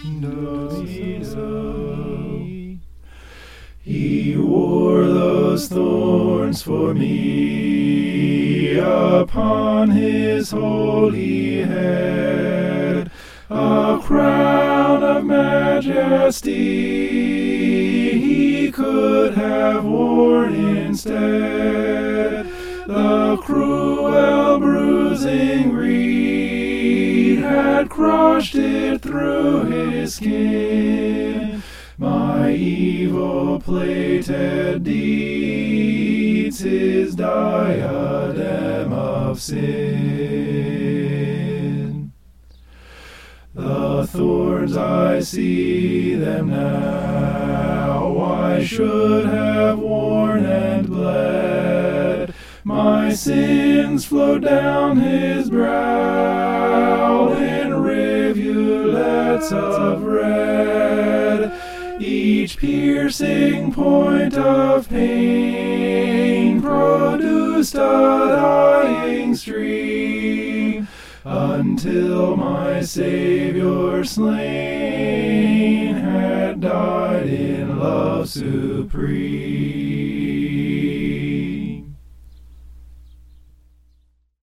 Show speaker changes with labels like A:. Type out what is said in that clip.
A: He wore those thorns for me upon his holy head, a crown of majesty he could have worn instead. The cruel bruising reed had crushed it through his skin. My evil plated deeds, his diadem of sin. The thorns, I see them now, I should have worn and bled. My sins flow down his brow in rivulets of red. Each piercing point of pain produced a dying stream, until my Savior slain had died in love supreme.